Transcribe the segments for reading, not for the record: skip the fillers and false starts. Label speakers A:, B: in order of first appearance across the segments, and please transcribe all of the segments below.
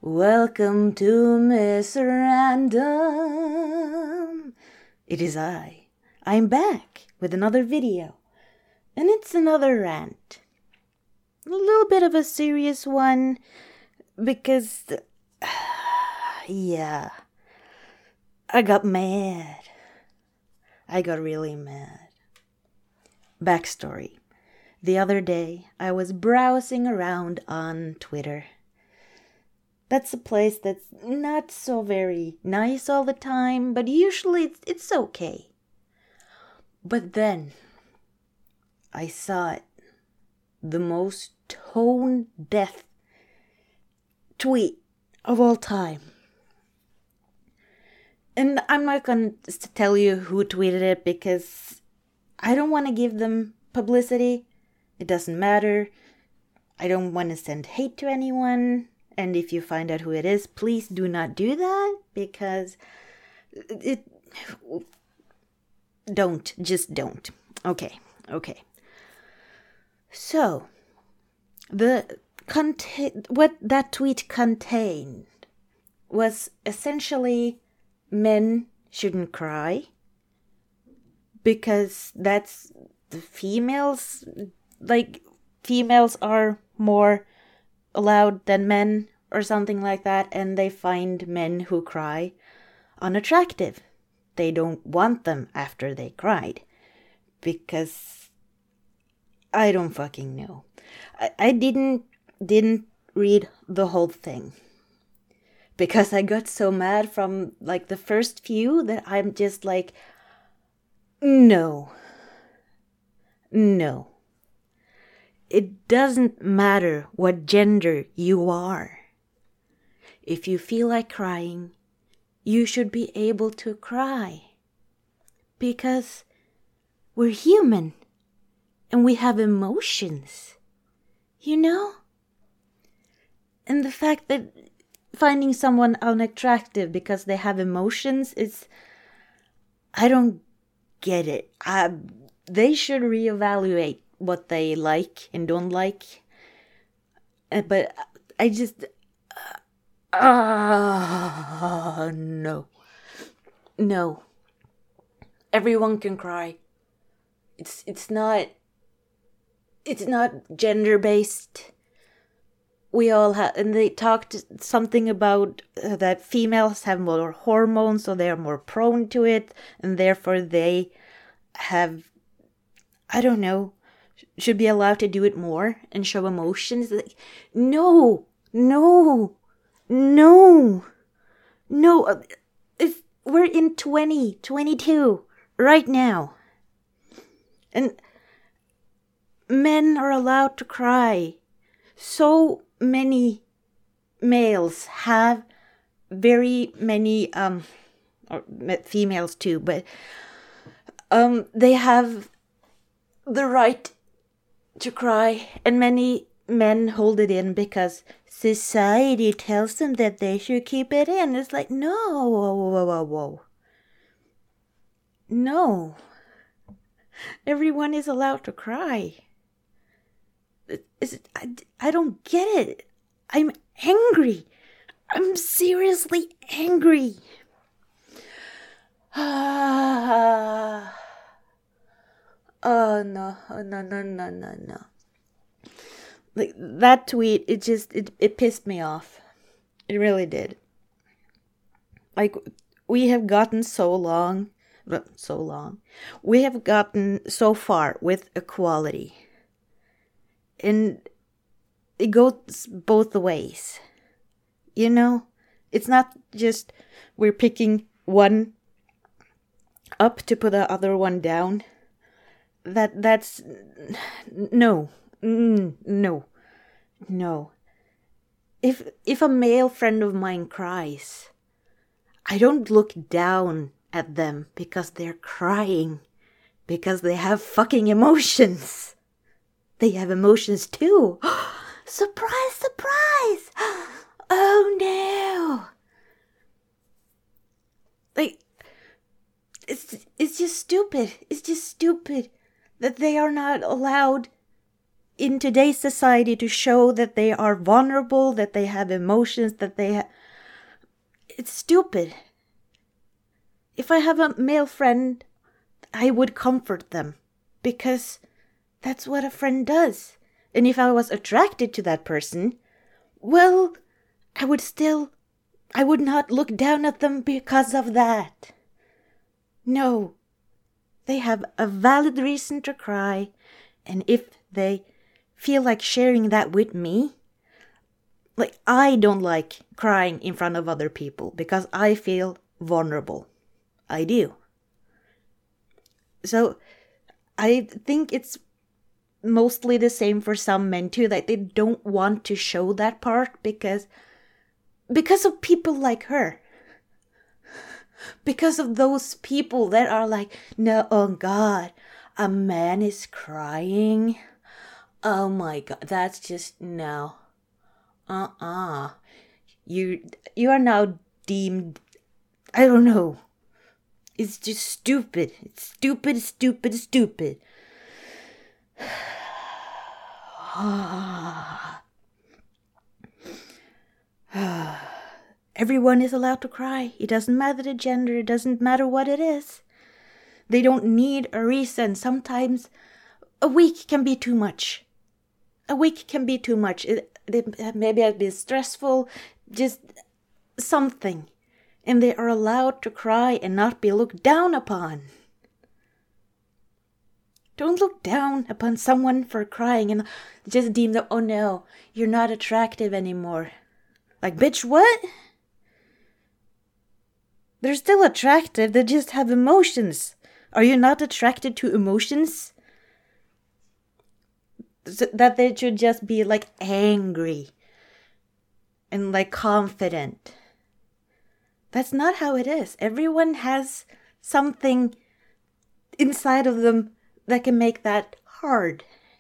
A: Welcome to Miss Random. It is I. I'm back with another video. And it's another rant. A little bit of a serious one. Because, yeah. I got mad. I got really mad. Backstory. The other day, I was browsing around on Twitter. That's a place that's not so very nice all the time, but usually it's okay. But then, I saw it. The most tone-deaf tweet of all time. And I'm not going to tell you who tweeted it because I don't want to give them publicity. It doesn't matter. I don't want to send hate to anyone. And if you find out who it is, please do not do that because just don't. Okay. So, what that tweet contained was essentially men shouldn't cry because that's the females, like females are more allowed than men or something like that, and they find men who cry unattractive. They don't want them after they cried because I don't fucking know. I didn't read the whole thing because I got so mad from like the first few that I'm just like, no. It doesn't matter what gender you are. If you feel like crying, you should be able to cry. Because we're human and we have emotions, you know? And the fact that finding someone unattractive because they have emotions is, I don't get it. They should reevaluate what they like and don't like. But I just... No. Everyone can cry. It's not gender-based. We all have... And they talked something about that females have more hormones, so they're more prone to it. And therefore they have... I don't know... should be allowed to do it more and show emotions. Like, no. If we're in 2022 right now, and men are allowed to cry. So many males have very many or females too, but they have the right to cry, and many men hold it in because society tells them that they should keep it in. It's like, no. No. Everyone is allowed to cry. I don't get it. I'm angry. I'm seriously angry. Oh, no. Like, that tweet, it pissed me off. It really did. Like, we have gotten we have gotten so far with equality. And it goes both ways. You know? It's not just we're picking one up to put the other one down. That's... No. If a male friend of mine cries, I don't look down at them because they're crying. Because they have fucking emotions. They have emotions too. Surprise! Oh no! Like, it's just stupid. It's just stupid that they are not allowed in today's society to show that they are vulnerable, that they have emotions, that they have... It's stupid. If I have a male friend, I would comfort them because that's what a friend does. And if I was attracted to that person, well, I would not look down at them because of that. No, they have a valid reason to cry, and if they feel like sharing that with me, like, I don't like crying in front of other people because I feel vulnerable. I do. So I think it's mostly the same for some men too, that they don't want to show that part because of people like her. Because of those people that are like, no, oh God, a man is crying. Oh my God, that's just, no. You are now deemed, I don't know. It's just stupid. It's stupid, stupid, stupid. Everyone is allowed to cry. It doesn't matter the gender. It doesn't matter what it is. They don't need a reason. Sometimes a week can be too much. A week can be too much. Maybe I've been stressful. Just something. And they are allowed to cry and not be looked down upon. Don't look down upon someone for crying and just deem them, oh no, you're not attractive anymore. Like, bitch, what? They're still attractive, they just have emotions. Are you not attracted to emotions? That they should just be like angry and like confident. That's not how it is. Everyone has something inside of them that can make that hard.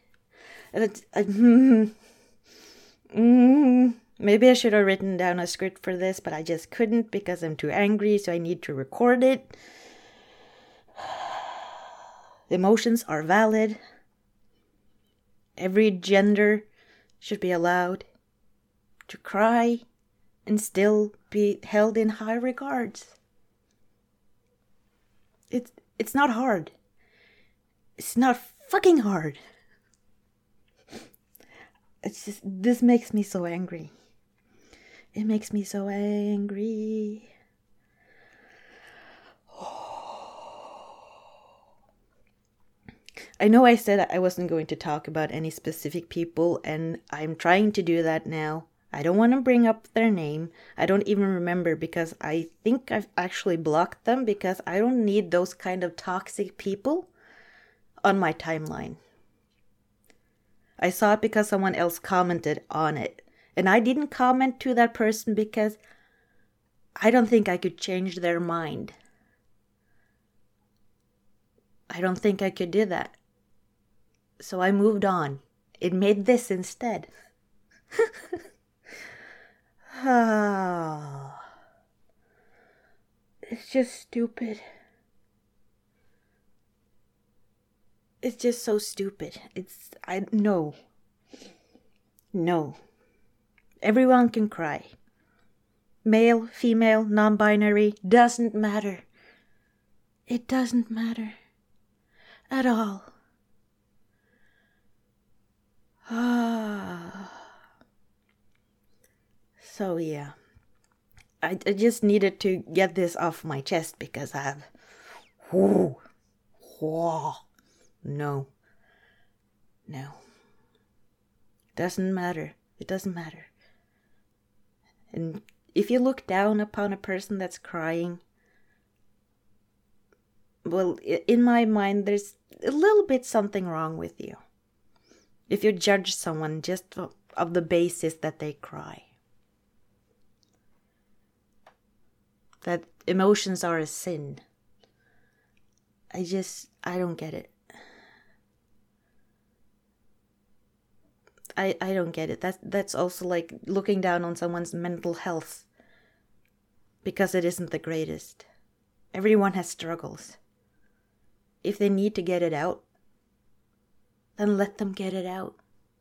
A: Maybe I should have written down a script for this, but I just couldn't because I'm too angry, so I need to record it. Emotions are valid. Every gender should be allowed to cry and still be held in high regards. It's not hard. It's not fucking hard. It's just, this makes me so angry. It makes me so angry. I know I said I wasn't going to talk about any specific people, and I'm trying to do that now. I don't want to bring up their name. I don't even remember because I think I've actually blocked them because I don't need those kind of toxic people on my timeline. I saw it because someone else commented on it. And I didn't comment to that person because I don't think I could change their mind. I don't think I could do that. So I moved on. It made this instead. It's just stupid. It's just so stupid. No. Everyone can cry. Male, female, non-binary, doesn't matter. It doesn't matter. At all. So yeah. I just needed to get this off my chest because I have... No. Doesn't matter. It doesn't matter. And if you look down upon a person that's crying, well, in my mind, there's a little bit something wrong with you. If you judge someone just of the basis that they cry. That emotions are a sin. I don't get it. I don't get it. That's also like looking down on someone's mental health because it isn't the greatest. Everyone has struggles. If they need to get it out, then let them get it out.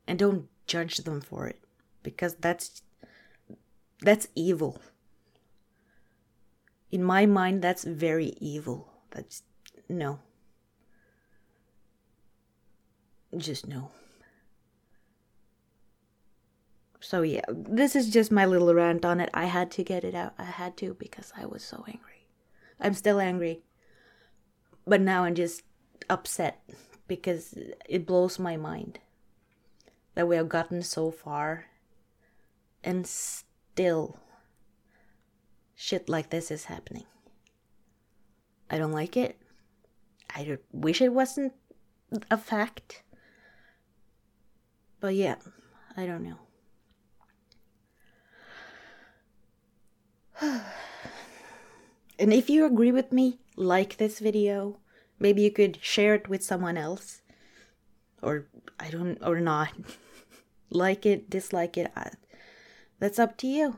A: And don't judge them for it, because that's evil. In my mind, that's very evil. No. Just no. So yeah, this is just my little rant on it. I had to get it out. I had to, because I was so angry. I'm still angry. But now I'm just upset because it blows my mind that we have gotten so far and still shit like this is happening. I don't like it. I wish it wasn't a fact. But yeah, I don't know. And if you agree with me, like this video. Maybe you could share it with someone else. Or not. Like it, dislike it. That's up to you.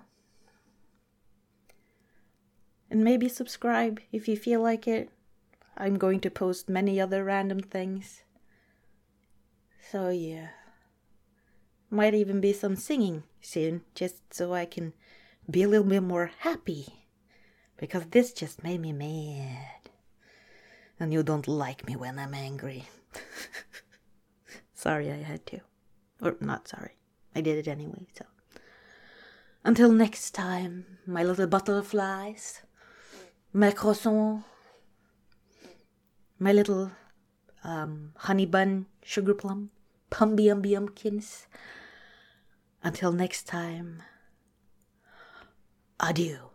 A: And maybe subscribe if you feel like it. I'm going to post many other random things. So yeah. Might even be some singing soon, just so I can be a little bit more happy. Because this just made me mad. And you don't like me when I'm angry. Sorry I had to. Or not sorry. I did it anyway, so. Until next time, my little butterflies. My croissant. My little honey bun, sugar plum. Pumpkins. Until next time. Adieu.